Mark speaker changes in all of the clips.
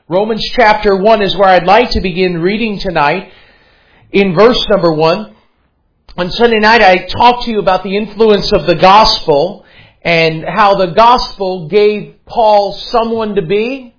Speaker 1: Romans chapter 1 is where I'd like to begin reading tonight. In verse number 1. On Sunday night I talked to you about the influence of the gospel and how the gospel gave Paul someone to be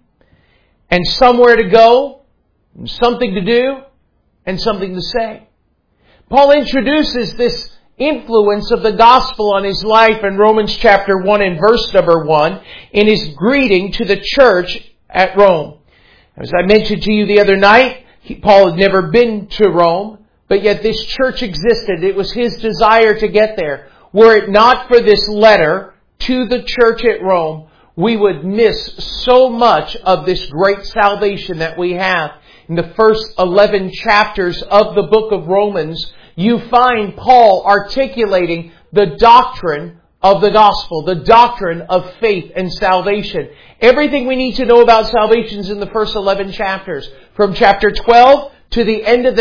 Speaker 1: and somewhere to go, and something to do, and something to say. Paul introduces this influence of the gospel on his life in Romans chapter 1 and verse number 1 in his greeting to the church at Rome. As I mentioned to you the other night, Paul had never been to Rome, but yet this church existed. It was his desire to get there. Were it not for this letter to the church at Rome, we would miss so much of this great salvation that we have. In the first 11 chapters of the book of Romans, you find Paul articulating the doctrine of the gospel, the doctrine of faith and salvation. Everything we need to know about salvation is in the first 11 chapters. From chapter 12 to the end of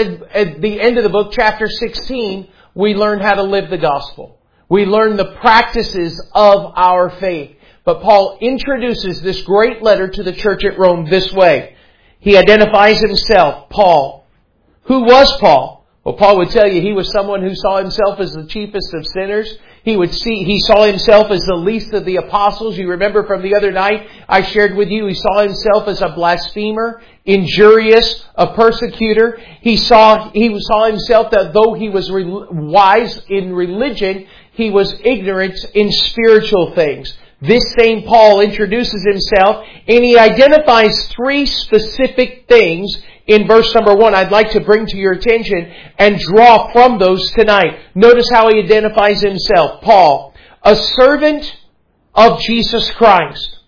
Speaker 1: the book, chapter 16, we learn how to live the gospel. We learn the practices of our faith. But Paul introduces this great letter to the church at Rome this way. He identifies himself, Paul. Who was Paul? Well, Paul would tell you he was someone who saw himself as the chiefest of sinners. He saw himself as the least of the apostles. You remember from the other night I shared with you, he saw himself as a blasphemer, injurious, a persecutor. He saw himself that though he was wise in religion, he was ignorant in spiritual things. This same Paul introduces himself and he identifies three specific things in verse number 1 I'd like to bring to your attention and draw from those tonight. Notice how he identifies himself. Paul, a servant of Jesus Christ,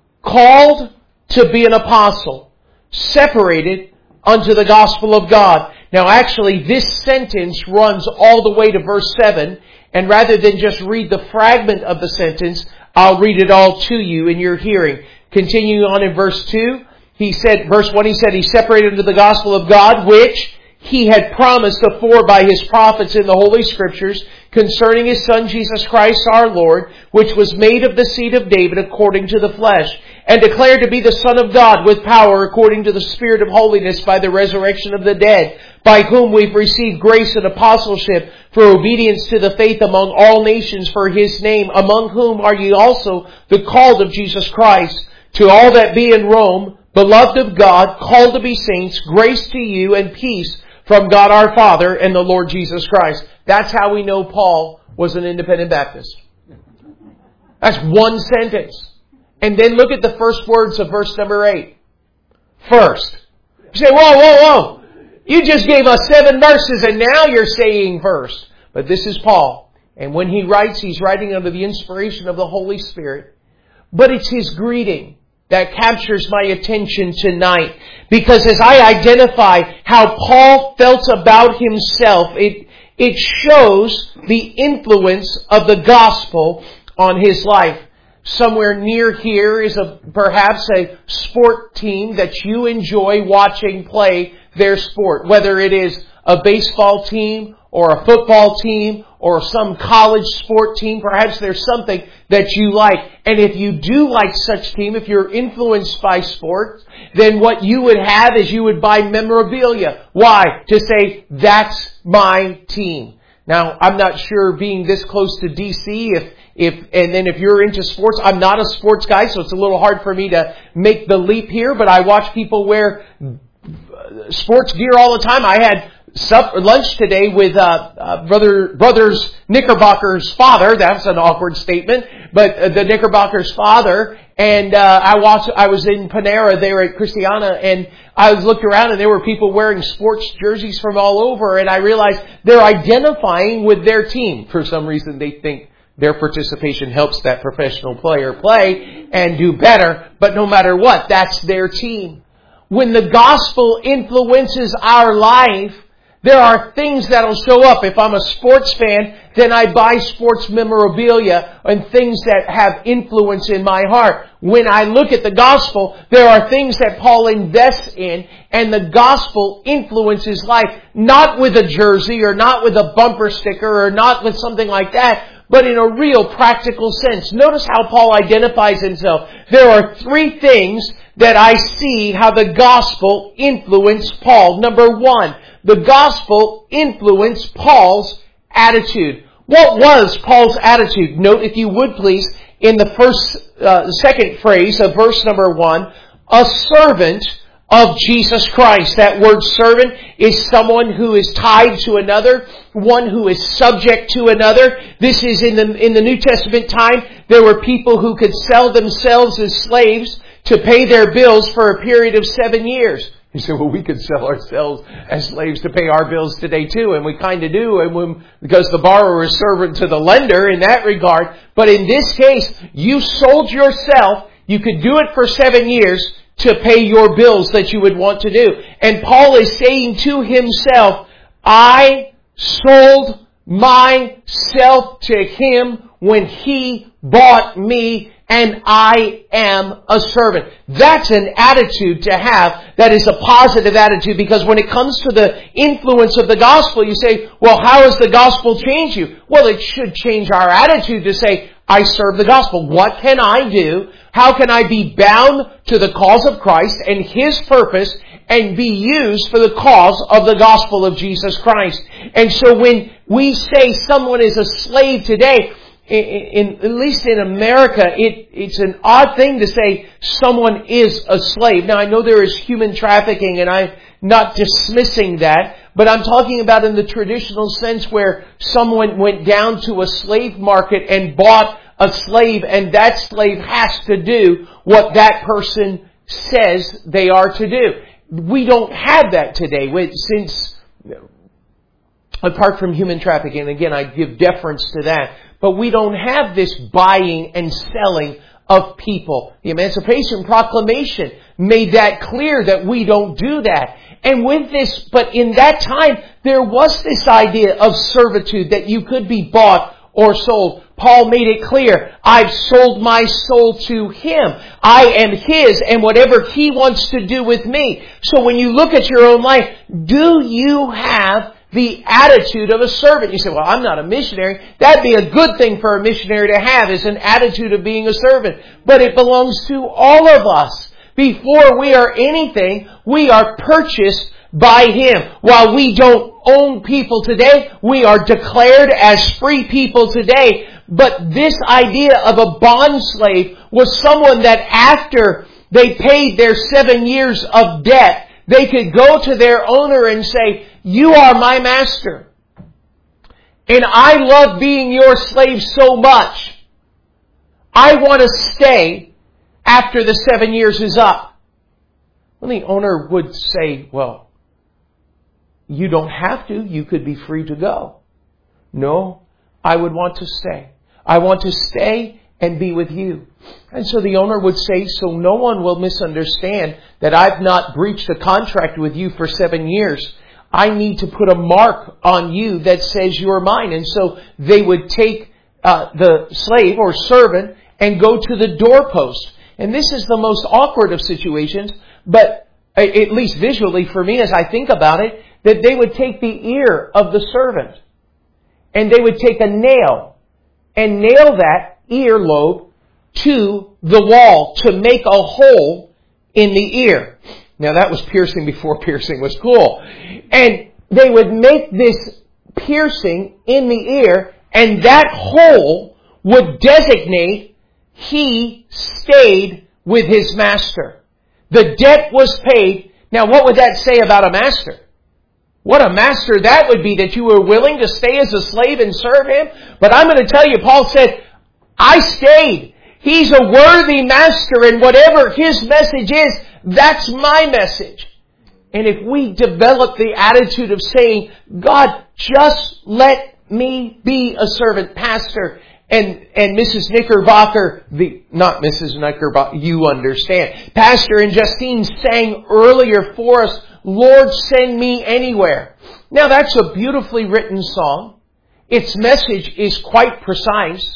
Speaker 1: called to be an apostle, separated unto the gospel of God. Now actually this sentence runs all the way to verse 7, and rather than just read the fragment of the sentence, I'll read it all to you in your hearing. Continuing on in verse 2, verse 1, he said, he separated unto the gospel of God, which he had promised afore by his prophets in the Holy Scriptures, concerning his Son Jesus Christ our Lord, which was made of the seed of David according to the flesh, and declared to be the Son of God with power according to the Spirit of holiness by the resurrection of the dead, by whom we've received grace and apostleship for obedience to the faith among all nations for his name, among whom are ye also the called of Jesus Christ. To all that be in Rome, beloved of God, called to be saints, grace to you and peace from God our Father and the Lord Jesus Christ. That's how we know Paul was an independent Baptist. That's one sentence. And then look at the first words of verse number 8. First. You say, whoa. You just gave us 7 verses and now you're saying first. But this is Paul. And when he writes, he's writing under the inspiration of the Holy Spirit. But it's his greeting that captures my attention tonight. Because as I identify how Paul felt about himself, it shows the influence of the gospel on his life. Somewhere near here is perhaps a sport team that you enjoy watching play their sport. Whether it is a baseball team or a football team or some college sport team, perhaps there's something that you like. And if you do like such team, if you're influenced by sports, then what you would have is you would buy memorabilia. Why? To say, that's my team. Now, I'm not sure being this close to DC, if you're into sports, I'm not a sports guy, so it's a little hard for me to make the leap here, but I watch people wear sports gear all the time. I had lunch today with brothers Knickerbocker's father. That's an awkward statement, but the Knickerbocker's father. And I was in Panera there at Christiana, and I looked around, and there were people wearing sports jerseys from all over, and I realized they're identifying with their team. For some reason, they think their participation helps that professional player play and do better. But no matter what, that's their team. When the gospel influences our life, there are things that'll show up. If I'm a sports fan, then I buy sports memorabilia and things that have influence in my heart. When I look at the gospel, there are things that Paul invests in, and the gospel influences life, not with a jersey or not with a bumper sticker or not with something like that, but in a real practical sense. Notice how Paul identifies himself. There are three things that I see how the gospel influenced Paul. Number one, the gospel influenced Paul's attitude. What was Paul's attitude? Note, if you would please, in the second phrase of verse number 1, a servant of Jesus Christ. That word servant is someone who is tied to another, one who is subject to another. This is in the New Testament time. There were people who could sell themselves as slaves to pay their bills for a period of 7 years. You say, well, we could sell ourselves as slaves to pay our bills today too, and we kind of do, because the borrower is servant to the lender in that regard. But in this case, you sold yourself. You could do it for 7 years to pay your bills that you would want to do. And Paul is saying to himself, I sold myself to him when he bought me, and I am a servant. That's an attitude to have that is a positive attitude, because when it comes to the influence of the gospel, you say, well, how has the gospel changed you? Well, it should change our attitude to say, I serve the gospel. What can I do? How can I be bound to the cause of Christ and His purpose and be used for the cause of the gospel of Jesus Christ? And so when we say someone is a slave today, at least in America, it's an odd thing to say someone is a slave. Now, I know there is human trafficking, and I'm not dismissing that, but I'm talking about in the traditional sense where someone went down to a slave market and bought a slave, and that slave has to do what that person says they are to do. We don't have that today, since, apart from human trafficking, and again, I give deference to that, but we don't have this buying and selling of people. The Emancipation Proclamation made that clear that we don't do that. And with this, but in that time, there was this idea of servitude that you could be bought or sold. Paul made it clear, I've sold my soul to Him. I am His, and whatever He wants to do with me. So when you look at your own life, do you have the attitude of a servant? You say, well, I'm not a missionary. That'd be a good thing for a missionary to have, is an attitude of being a servant. But it belongs to all of us. Before we are anything, we are purchased by Him. While we don't own people today, we are declared as free people today. But this idea of a bond slave was someone that after they paid their 7 years of debt, they could go to their owner and say, you are my master, and I love being your slave so much. I want to stay after the 7 years is up. Well, the owner would say, well, you don't have to. You could be free to go. No, I would want to stay. I want to stay and be with you. And so the owner would say, so no one will misunderstand that I've not breached a contract with you for 7 years. I need to put a mark on you that says you're mine. And so they would take the slave or servant and go to the doorpost. And this is the most awkward of situations, but at least visually for me as I think about it, that they would take the ear of the servant and they would take a nail and nail that earlobe to the wall to make a hole in the ear. Now that was piercing before piercing was cool. And they would make this piercing in the ear, and that hole would designate he stayed with his master. The debt was paid. Now what would that say about a master? What a master that would be, that you were willing to stay as a slave and serve him. But I'm going to tell you, Paul said, I stayed. He's a worthy master, and whatever his message is, that's my message. And if we develop the attitude of saying, God, just let me be a servant, Pastor and Mrs. Knickerbocker, not Mrs. Knickerbocker, you understand. Pastor and Justine sang earlier for us, Lord, send me anywhere. Now that's a beautifully written song. Its message is quite precise.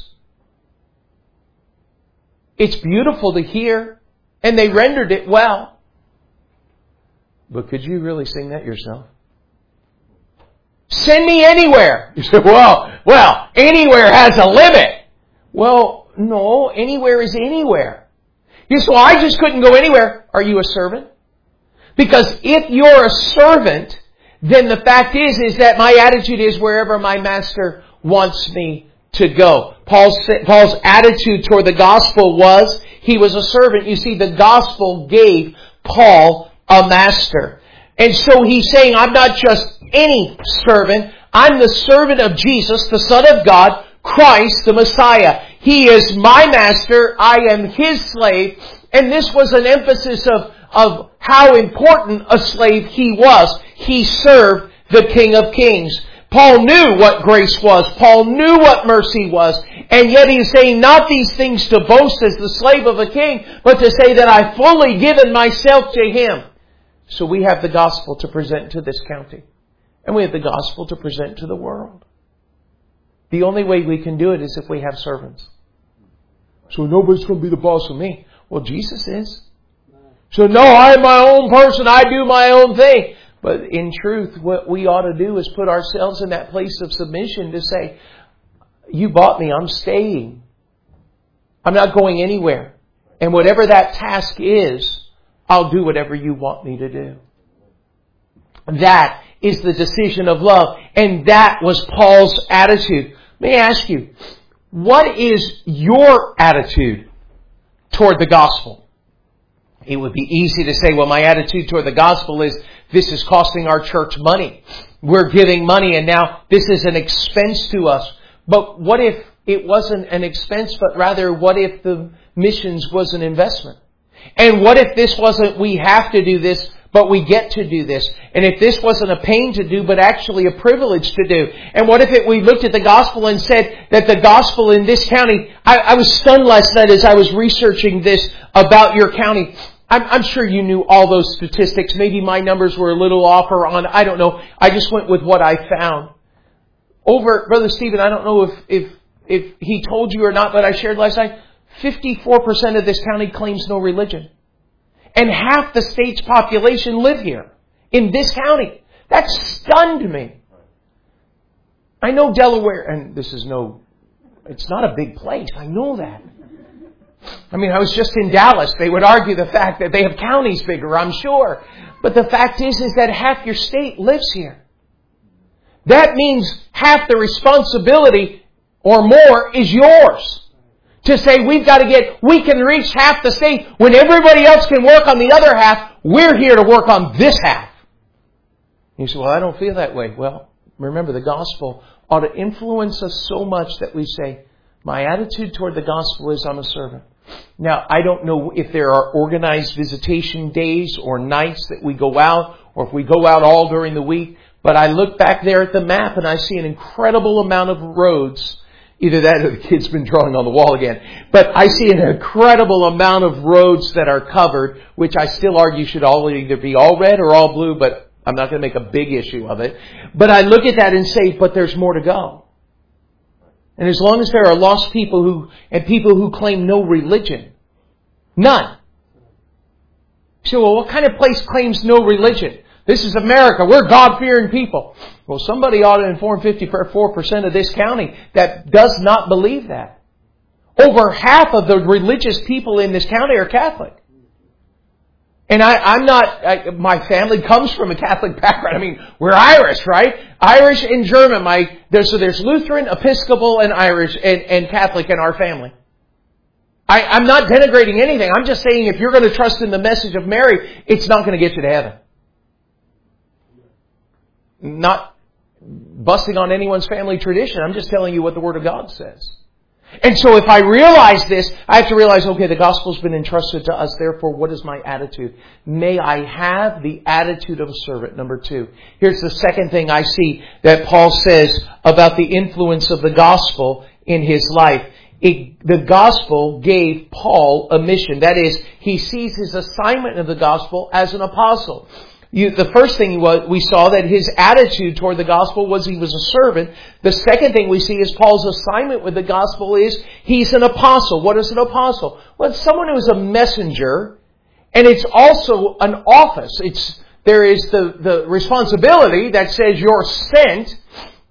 Speaker 1: It's beautiful to hear, and they rendered it well. But could you really sing that yourself? Send me anywhere. You say, well, Well, anywhere has a limit. Well, no, anywhere is anywhere. You say, well, I just couldn't go anywhere. Are you a servant? Because if you're a servant, then the fact is that my attitude is wherever my master wants me to go. Paul's attitude toward the gospel was he was a servant. You see, the gospel gave Paul a master. And so he's saying, I'm not just any servant. I'm the servant of Jesus, the Son of God, Christ, the Messiah. He is my master. I am His slave. And this was an emphasis of how important a slave he was. He served the King of Kings. Paul knew what grace was. Paul knew what mercy was. And yet he's saying not these things to boast as the slave of a king, but to say that I've fully given myself to Him. So we have the gospel to present to this county. And we have the gospel to present to the world. The only way we can do it is if we have servants. So nobody's going to be the boss of me. Well, Jesus is. So no, I'm my own person. I do my own thing. But in truth, what we ought to do is put ourselves in that place of submission to say, you bought me. I'm staying. I'm not going anywhere. And whatever that task is, I'll do whatever you want me to do. That is the decision of love. And that was Paul's attitude. Let me ask you, what is your attitude toward the gospel? It would be easy to say, well, my attitude toward the gospel is this is costing our church money. We're giving money and now this is an expense to us. But what if it wasn't an expense, but rather what if the missions was an investment? And what if this wasn't we have to do this, but we get to do this? And if this wasn't a pain to do, but actually a privilege to do? And what if we looked at the gospel and said that the gospel in this county, I was stunned last night as I was researching this about your county. I'm sure you knew all those statistics. Maybe my numbers were a little off or on. I don't know. I just went with what I found. Brother Stephen, I don't know if he told you or not, but I shared last night, 54% of this county claims no religion. And half the state's population live here, in this county. That stunned me. I know Delaware, and it's not a big place. I know that. I mean, I was just in Dallas. They would argue the fact that they have counties bigger, I'm sure. But the fact is that half your state lives here. That means half the responsibility or more is yours. To say we can reach half the state when everybody else can work on the other half. We're here to work on this half. You say, well, I don't feel that way. Well, remember, the gospel ought to influence us so much that we say, my attitude toward the gospel is I'm a servant. Now, I don't know if there are organized visitation days or nights that we go out, or if we go out all during the week. But I look back there at the map and I see an incredible amount of roads. Either that or the kid's been drawing on the wall again. But I see an incredible amount of roads that are covered, which I still argue should all either be all red or all blue, but I'm not going to make a big issue of it. But I look at that and say, but there's more to go. And as long as there are lost people who claim no religion, none. So, well, what kind of place claims no religion? This is America. We're God-fearing people. Well, somebody ought to inform 54% of this county that does not believe that. Over half of the religious people in this county are Catholic. And my family comes from a Catholic background. I mean, we're Irish, right? Irish and German. There's Lutheran, Episcopal, and Irish and Catholic in our family. I'm not denigrating anything. I'm just saying if you're going to trust in the message of Mary, it's not going to get you to heaven. Not busting on anyone's family tradition. I'm just telling you what the Word of God says. And so if I realize this, I have to realize, okay, the gospel's been entrusted to us. Therefore, what is my attitude? May I have the attitude of a servant. Number 2. Here's the second thing I see that Paul says about the influence of the gospel in his life. The gospel gave Paul a mission. That is, he sees his assignment of the gospel as an apostle. The first thing we saw that his attitude toward the gospel was he was a servant. The second thing we see is Paul's assignment with the gospel is he's an apostle. What is an apostle? Well, it's someone who is a messenger, and it's also an office. There is the responsibility that says you're sent,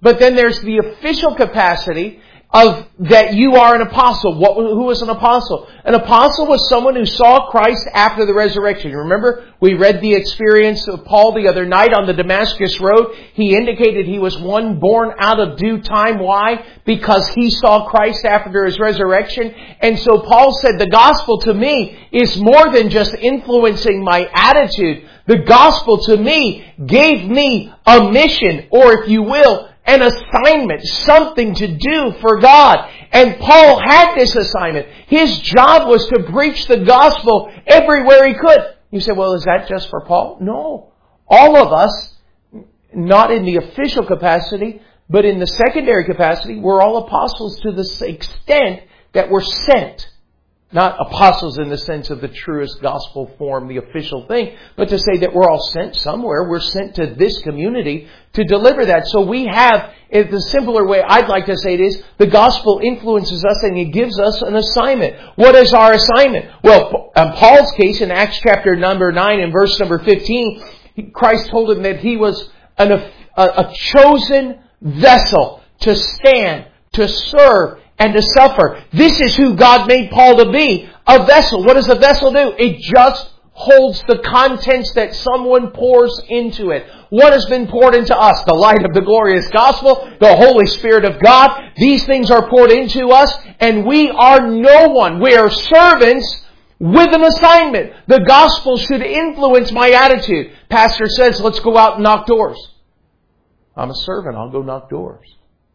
Speaker 1: But then there's the official capacity of that you are an apostle. Who was an apostle? An apostle was someone who saw Christ after the resurrection. You remember, we read the experience of Paul the other night on the Damascus Road. He indicated he was one born out of due time. Why? Because he saw Christ after his resurrection. And so Paul said, the gospel to me is more than just influencing my attitude. The gospel to me gave me a mission, or if you will, an assignment, something to do for God. And Paul had this assignment. His job was to preach the gospel everywhere he could. You say, well, is that just for Paul? No. All of us, not in the official capacity, but in the secondary capacity, we're all apostles to the extent that we're sent. Not apostles in the sense of the truest gospel form, the official thing, but to say that we're all sent somewhere. We're sent to this community to deliver that. So we have, the simpler way I'd like to say it is, the gospel influences us and it gives us an assignment. What is our assignment? Well, in Paul's case, in Acts chapter number 9 and verse number 15, Christ told him that he was a chosen vessel to stand, to serve, and to suffer. This is who God made Paul to be. A vessel. What does a vessel do? It just holds the contents that someone pours into it. What has been poured into us? The light of the glorious gospel, the Holy Spirit of God. These things are poured into us, and we are no one. We are servants with an assignment. The gospel should influence my attitude. Pastor says, let's go out and knock doors. I'm a servant. I'll go knock doors.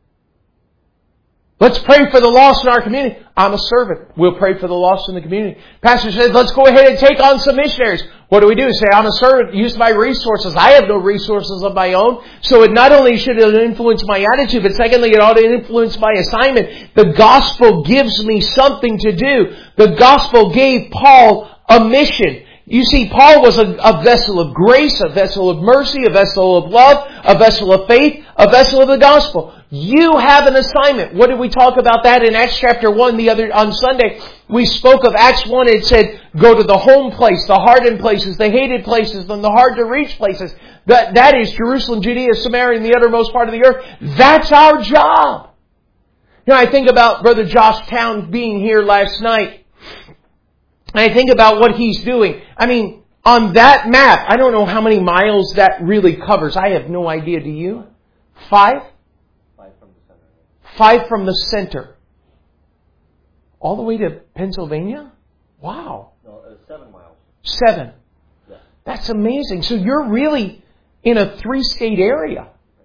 Speaker 1: Let's pray for the lost in our community. I'm a servant. We'll pray for the lost in the community. Pastor says, let's go ahead and take on some missionaries. What do? Say, I'm a servant. Use my resources. I have no resources of my own. So it not only should it influence my attitude, but secondly, it ought to influence my assignment. The gospel gives me something to do. The gospel gave Paul a mission. You see, Paul was a vessel of grace, a vessel of mercy, a vessel of love, a vessel of faith, a vessel of the gospel. You have an assignment. What did we talk about that in Acts chapter 1 on Sunday? We spoke of Acts 1. It said, go to the home place, the hardened places, the hated places, and the hard to reach places. That is Jerusalem, Judea, Samaria, and the uttermost part of the earth. That's our job. You know, I think about Brother Josh Town being here last night. And I think about what he's doing. I mean, on that map, I don't know how many miles that really covers. I have no idea. Do you? 5?
Speaker 2: 5 from the center.
Speaker 1: 5 from the center. All the way to Pennsylvania? Wow.
Speaker 2: No, 7 miles.
Speaker 1: 7.
Speaker 2: Yeah.
Speaker 1: That's amazing. So you're really in a 3-state area.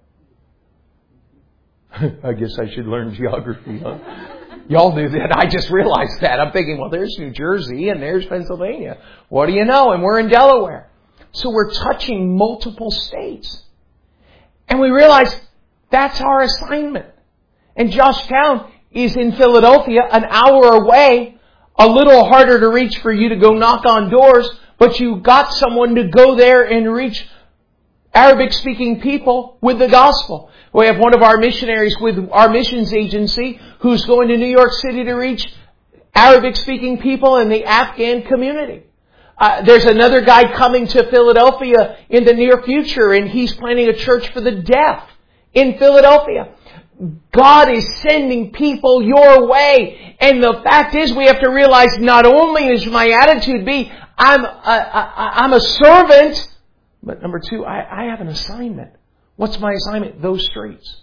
Speaker 1: I guess I should learn geography, huh? Y'all knew that. I just realized that. I'm thinking, well, there's New Jersey and there's Pennsylvania. What do you know? And we're in Delaware. So we're touching multiple states. And we realize that's our assignment. And Josh Town is in Philadelphia, an hour away, a little harder to reach for you to go knock on doors, but you got someone to go there and reach Arabic-speaking people with the gospel. We have one of our missionaries with our missions agency who's going to New York City to reach Arabic-speaking people in the Afghan community. There's another guy coming to Philadelphia in the near future, and he's planning a church for the deaf in Philadelphia. God is sending people your way. And the fact is, we have to realize not only is my attitude be, I'm a servant, but number 2, I have an assignment. What's my assignment? Those streets.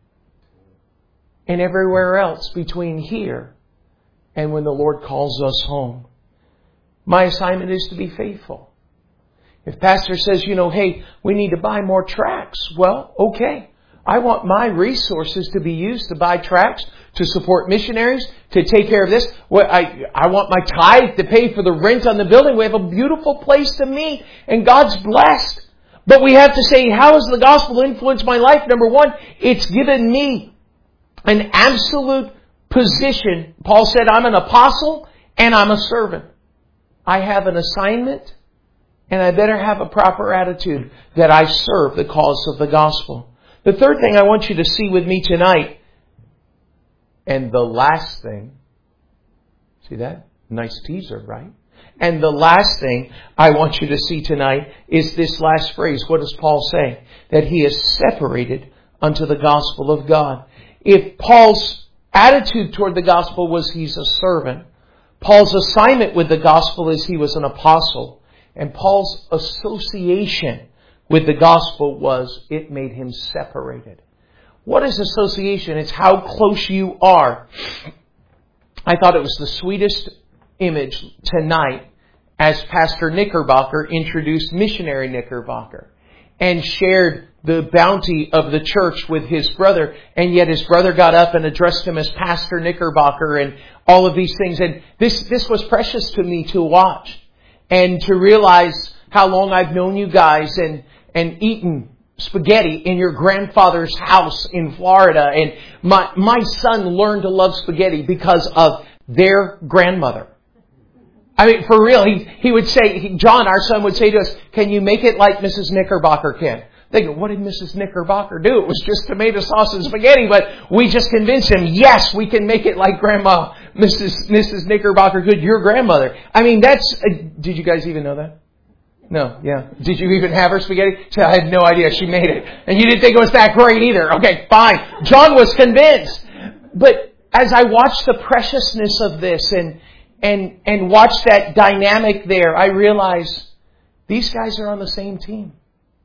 Speaker 1: And everywhere else between here and when the Lord calls us home. My assignment is to be faithful. If pastor says, hey, we need to buy more tracts. Well, okay. I want my resources to be used to buy tracts, to support missionaries, to take care of this. Well, I want my tithe to pay for the rent on the building. We have a beautiful place to meet, and God's blessed. But we have to say, how has the gospel influenced my life? Number 1, it's given me an absolute position. Paul said, I'm an apostle and I'm a servant. I have an assignment, and I better have a proper attitude that I serve the cause of the gospel. The third thing I want you to see with me tonight, and the last thing, see that? Nice teaser, right? And the last thing I want you to see tonight is this last phrase. What does Paul say? That he has separated unto the gospel of God. If Paul's attitude toward the gospel was he's a servant, Paul's assignment with the gospel is he was an apostle, and Paul's association with the gospel was it made him separated. What is association? It's how close you are. I thought it was the sweetest image tonight as Pastor Knickerbocker introduced Missionary Knickerbocker and shared the bounty of the church with his brother, and yet his brother got up and addressed him as Pastor Knickerbocker and all of these things. And this was precious to me to watch and to realize how long I've known you guys and eaten spaghetti in your grandfather's house in Florida. And my son learned to love spaghetti because of their grandmother. I mean, for real, he would say, John, our son, would say to us, can you make it like Mrs. Knickerbocker can? They go, what did Mrs. Knickerbocker do? It was just tomato sauce and spaghetti, but we just convinced him, yes, we can make it like Grandma, Mrs. Knickerbocker could, your grandmother. I mean, did you guys even know that? No, yeah. Did you even have her spaghetti? So I had no idea she made it. And you didn't think it was that great either. Okay, fine. John was convinced. But as I watched the preciousness of this and watched that dynamic there, I realized these guys are on the same team.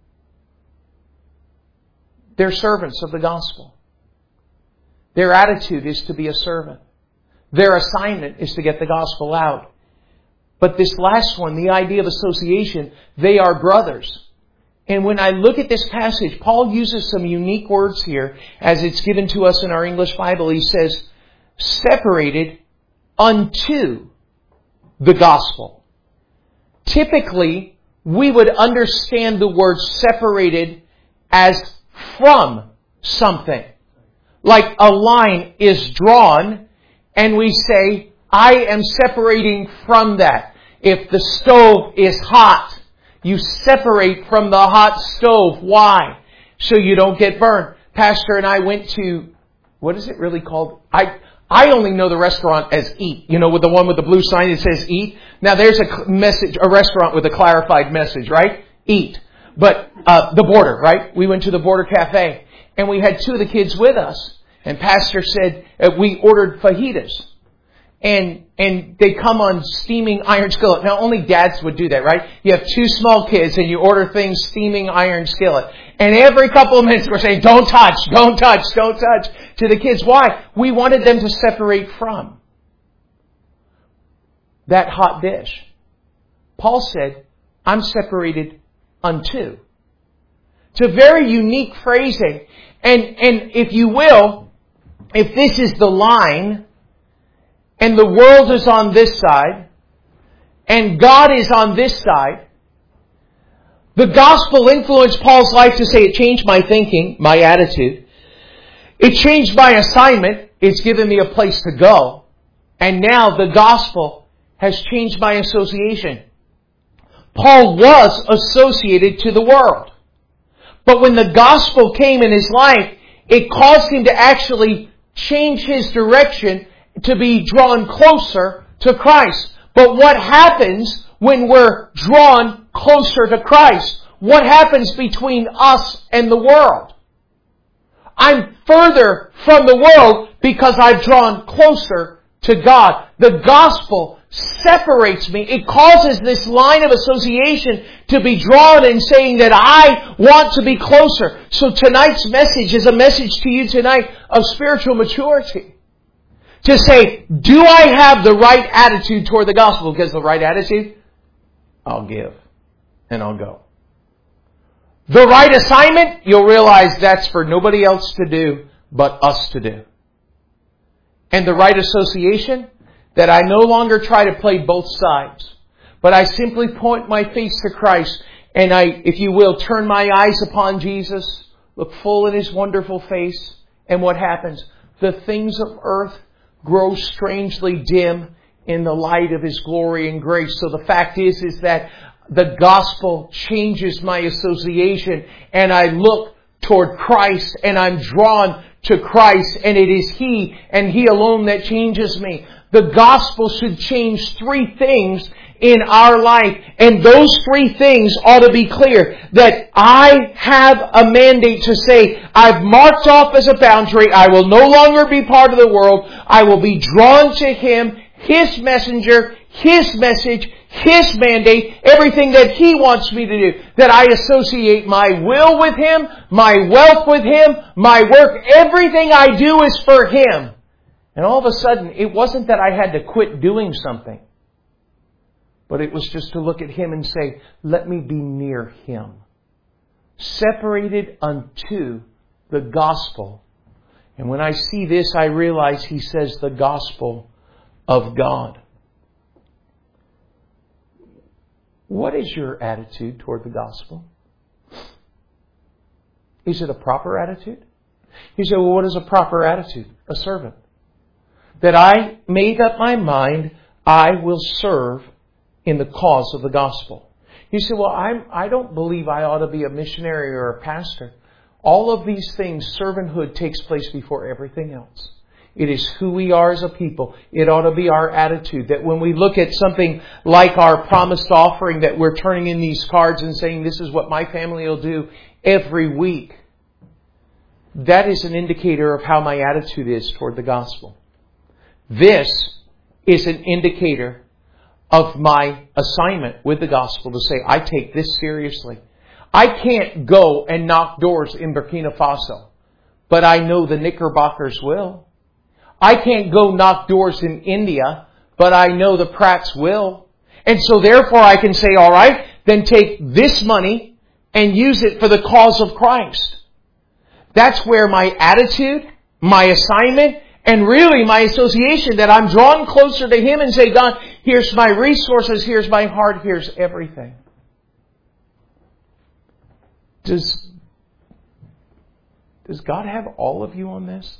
Speaker 1: They're servants of the gospel. Their attitude is to be a servant. Their assignment is to get the gospel out. But this last one, the idea of association, they are brothers. And when I look at this passage, Paul uses some unique words here as it's given to us in our English Bible. He says, separated unto the gospel. Typically, we would understand the word separated as from something. Like a line is drawn and we say, I am separating from that. If the stove is hot, you separate from the hot stove. Why? So you don't get burned. Pastor and I went to, what is it really called? I only know the restaurant as Eat. You know, with the one with the blue sign that says Eat. Now there's a restaurant with a clarified message, right? Eat. But the Border, right? We went to the Border Cafe and we had two of the kids with us. And Pastor said we ordered fajitas. And they come on steaming iron skillet. Now only dads would do that, right? You have two small kids and you order things steaming iron skillet. And every couple of minutes we're saying, don't touch to the kids. Why? We wanted them to separate from that hot dish. Paul said, I'm separated unto. It's a very unique phrasing. And if you will, if this is the line, and the world is on this side, and God is on this side, the gospel influenced Paul's life to say, it changed my thinking, my attitude. It changed my assignment. It's given me a place to go. And now the gospel has changed my association. Paul was associated to the world. But when the gospel came in his life, it caused him to actually change his direction to be drawn closer to Christ. But what happens when we're drawn closer to Christ? What happens between us and the world? I'm further from the world because I've drawn closer to God. The gospel separates me. It causes this line of association to be drawn and saying that I want to be closer. So tonight's message is a message to you tonight of spiritual maturity. To say, do I have the right attitude toward the gospel? Because the right attitude, I'll give and I'll go. The right assignment, you'll realize that's for nobody else to do but us to do. And the right association, that I no longer try to play both sides, but I simply point my face to Christ and I, if you will, turn my eyes upon Jesus, look full in His wonderful face, and what happens? The things of earth grow strangely dim in the light of His glory and grace. So the fact is that the gospel changes my association and I look toward Christ and I'm drawn to Christ, and it is He and He alone that changes me. The gospel should change three things in our life. And those three things ought to be clear. That I have a mandate to say, I've marked off as a boundary. I will no longer be part of the world. I will be drawn to Him, His messenger, His message, His mandate, everything that He wants me to do. That I associate my will with Him, my wealth with Him, my work, everything I do is for Him. And all of a sudden, it wasn't that I had to quit doing something. But it was just to look at Him and say, let me be near Him. Separated unto the gospel. And when I see this, I realize He says the gospel of God. What is your attitude toward the gospel? Is it a proper attitude? You say, well, what is a proper attitude? A servant. That I made up my mind, I will serve in the cause of the gospel. You say, well, I don't believe I ought to be a missionary or a pastor. All of these things, servanthood takes place before everything else. It is who we are as a people. It ought to be our attitude. That when we look at something like our promised offering, that we're turning in these cards and saying, this is what my family will do every week. That is an indicator of how my attitude is toward the gospel. This is an indicator of my assignment with the gospel to say, I take this seriously. I can't go and knock doors in Burkina Faso, but I know the Knickerbockers will. I can't go knock doors in India, but I know the Pratts will. And so therefore I can say, all right, then take this money and use it for the cause of Christ. That's where my attitude, my assignment, and really my association, that I'm drawn closer to Him and say, God, here's my resources, here's my heart, here's everything. Does God have all of you on this?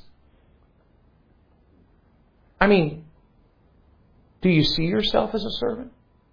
Speaker 1: I mean, do you see yourself as a servant?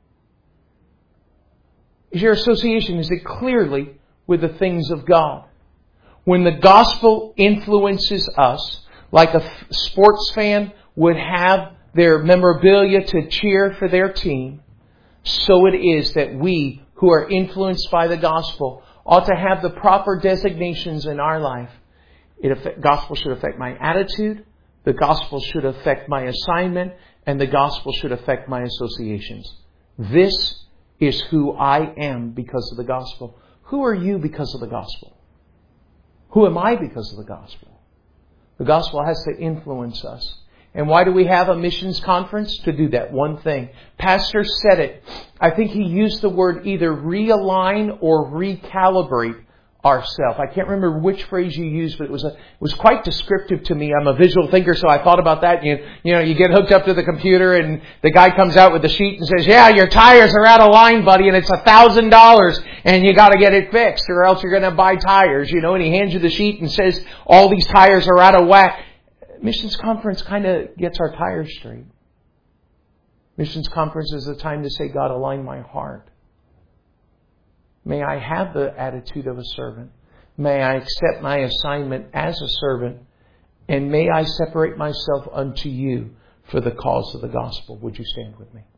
Speaker 1: Is your association, is it clearly with the things of God? When the gospel influences us, like a sports fan would have their memorabilia to cheer for their team, so it is that we who are influenced by the gospel ought to have the proper designations in our life. Gospel should affect my attitude, the gospel should affect my assignment, and the gospel should affect my associations. This is who I am because of the gospel. Who are you because of the gospel? Who am I because of the gospel? The gospel has to influence us. And why do we have a missions conference? To do that one thing. Pastor said it. I think he used the word either realign or recalibrate ourselves. I can't remember which phrase you used, but it was quite descriptive to me. I'm a visual thinker, so I thought about that. You get hooked up to the computer and the guy comes out with the sheet and says, yeah, your tires are out of line, buddy, and it's $1,000 and you got to get it fixed or else you're going to buy tires, and he hands you the sheet and says, all these tires are out of whack. Missions conference kind of gets our tires straight. Missions conference is a time to say, God, align my heart. May I have the attitude of a servant. May I accept my assignment as a servant. And may I separate myself unto you for the cause of the gospel. Would you stand with me?